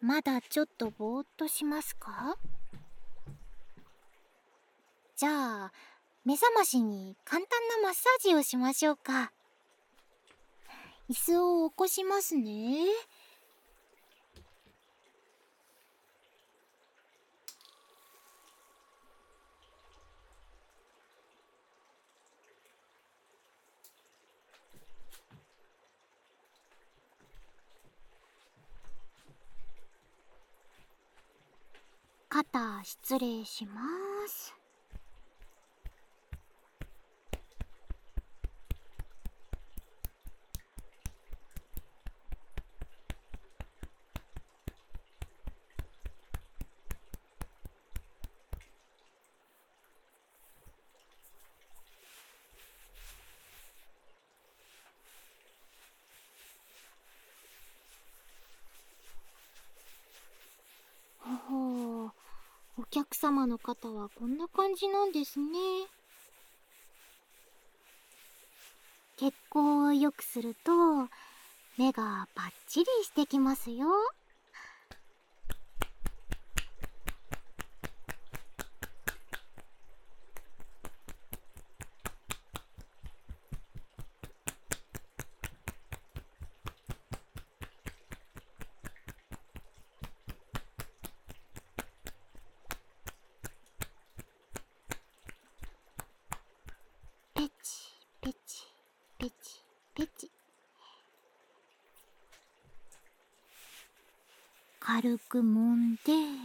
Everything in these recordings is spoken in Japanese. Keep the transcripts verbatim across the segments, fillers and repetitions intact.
まだちょっとぼーっとしますか？じゃあ目覚ましに簡単なマッサージをしましょうか。椅子を起こしますね。肩失礼します。ほほう、お客様の肩はこんな感じなんですね。血行を良くすると目がパッチリしてきますよ。ペチペチペチペチ、軽く揉んで、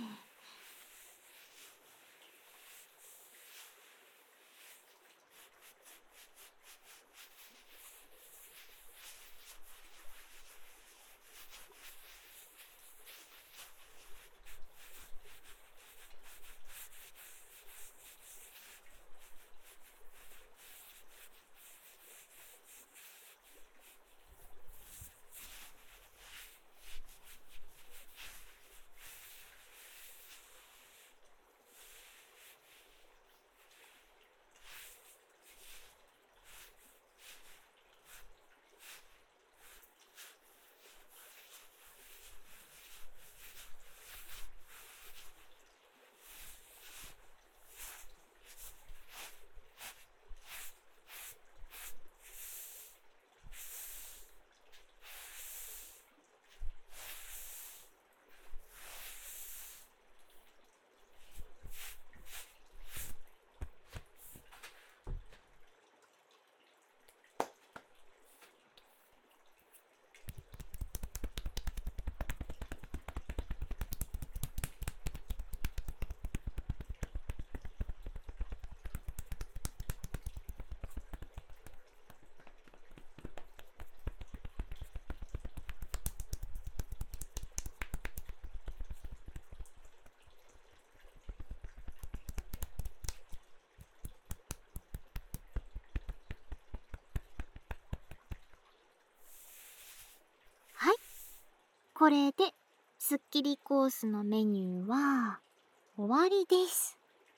はい、これですっきりコースのメニューは終わりです。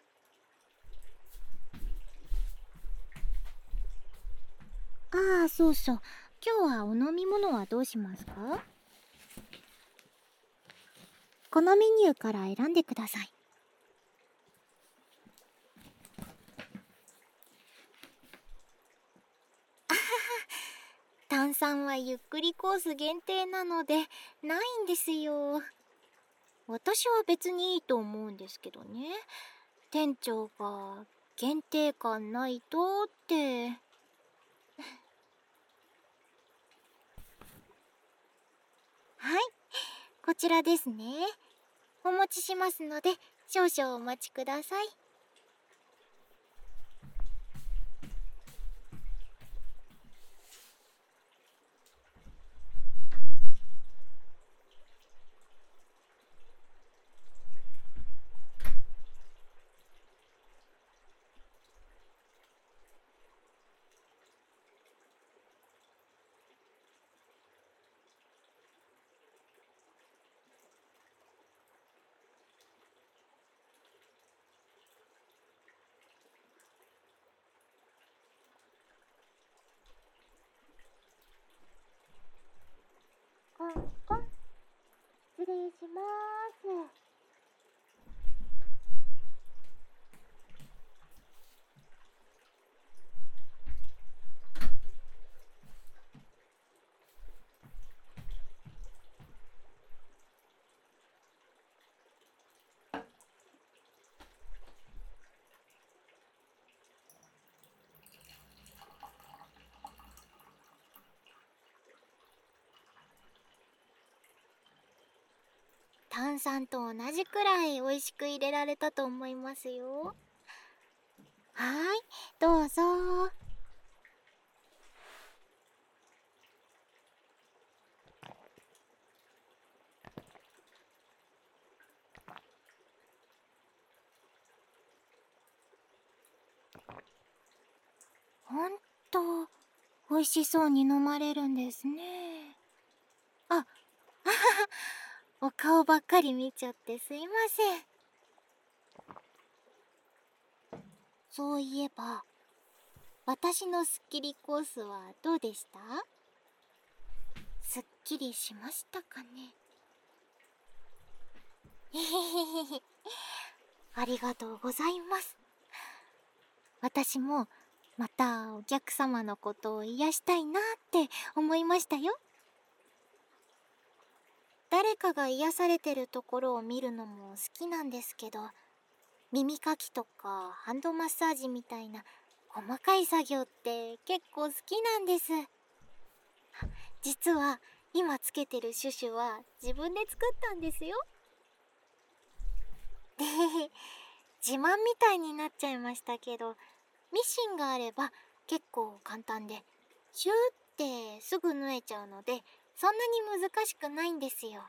ああ、そうそう、今日はお飲み物はどうしますか？このメニューから選んでください。あはは、炭酸はゆっくりコース限定なのでないんですよ。私は別にいいと思うんですけどね。店長が限定感ないとって。はい、こちらですね。お持ちしますので少々お待ちください。 炭酸と同じくらい美味しく入れられたと思いますよ。はーい、どうぞ。ほんと美味しそうに飲まれるんですね。あ、あはは、お顔ばっかり見ちゃってすいません。そういえば私のスッキリコースはどうでした？すっきりしましたかね？へへへへへ、ありがとうございます。私もまたお客様のことを癒したいなって思いましたよ。誰かが癒されてるところを見るのも好きなんですけど、耳かきとかハンドマッサージみたいな細かい作業って結構好きなんです。実は今つけてるシュシュは自分で作ったんですよ。で、自慢みたいになっちゃいましたけど、ミシンがあれば結構簡単で、シューってすぐ縫えちゃうので、そんなに難しくないんですよ。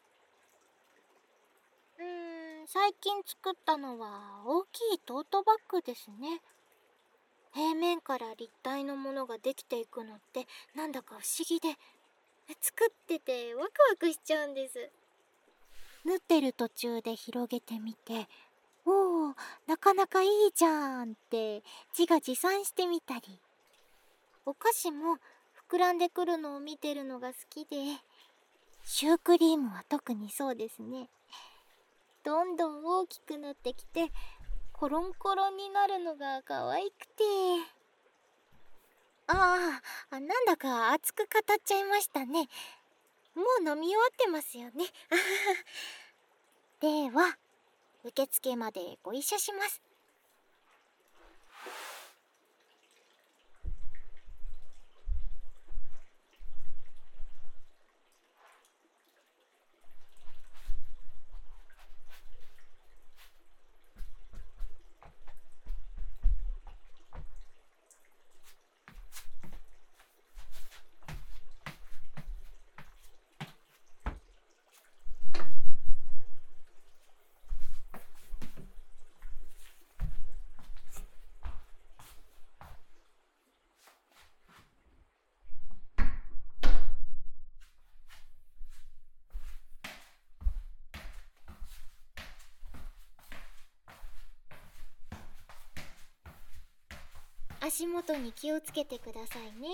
うーん、最近作ったのは大きいトートバッグですね。平面から立体のものができていくのってなんだか不思議で、作っててワクワクしちゃうんです。縫ってる途中で広げてみて、おお、なかなかいいじゃんって自画自賛してみたり、お菓子も膨らんでくるのを見てるのが好きで、シュークリームは特にそうですね。どんどん大きくなってきてコロンコロンになるのが可愛くて、ああ、なんだか熱く語っちゃいましたね。もう飲み終わってますよね。では受付までご一緒します。足元に気をつけてくださいね。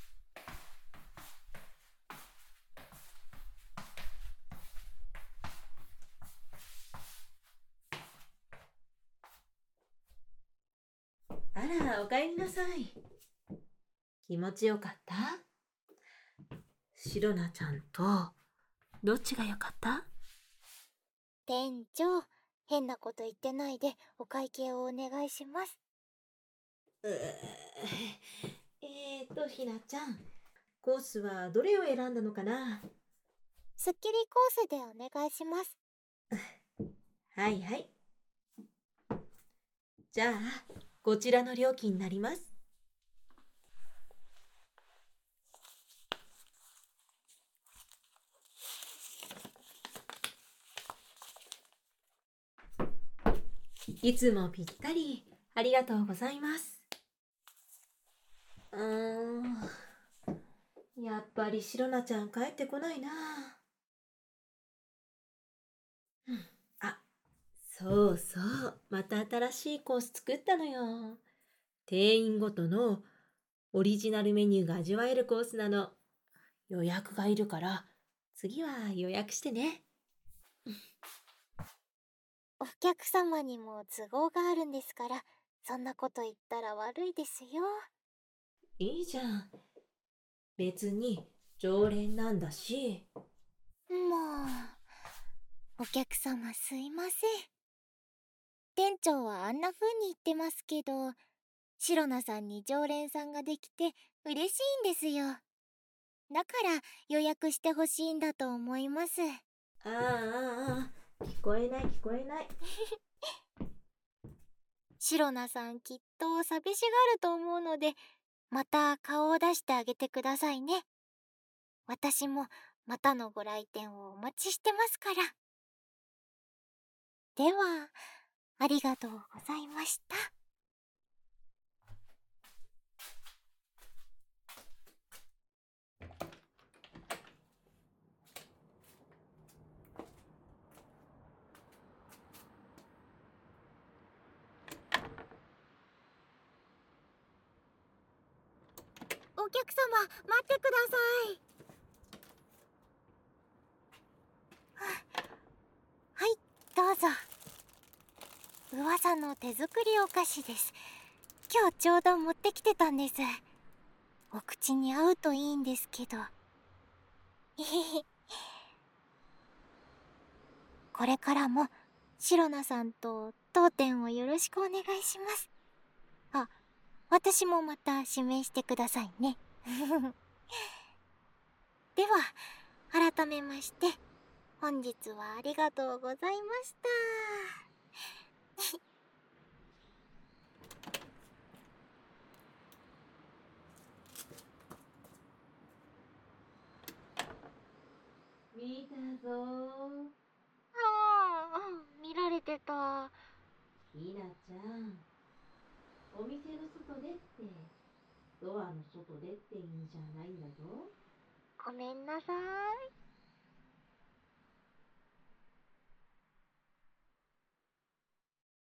あら、おかえりなさい。気持ちよかった？シロナちゃんとどっちがよかった？ 店長、変なこと言ってないでお会計をお願いします。 うーえーと、ひなちゃん、コースはどれを選んだのかな？ すっきりコースでお願いします。 はいはい。じゃあ、こちらの料金になります。いつもぴったり、ありがとうございます。うーん、やっぱりシロナちゃん帰ってこないな。うん、あ、そうそう、また新しいコース作ったのよ。定員ごとのオリジナルメニューが味わえるコースなの。予約がいるから、次は予約してね。 お客様にも都合があるんですから、そんなこと言ったら悪いですよ。 いいじゃん。別に常連なんだし。 もう、お客様すいません。店長はあんな風に言ってますけど、シロナさんに常連さんができて嬉しいんですよ。だから予約してほしいんだと思います。 ああ、ああ、聞こえない聞こえない。 シロナさんきっと寂しがると思うので、また顔を出してあげてくださいね。私もまたのご来店をお待ちしてますから。では、ありがとうございました。お客様、待ってください。はい、どうぞ。噂の手作りお菓子です。今日ちょうど持ってきてたんです。お口に合うといいんですけど。これからもシロナさんと当店をよろしくお願いします。あ、私もまた指名してくださいね。では、改めまして本日はありがとうございました。 見たぞ。 ああ、見られてた。 ひなちゃん、お店の外でって、ドアの外でって意味じゃないんだぞ。 ごめんなさい。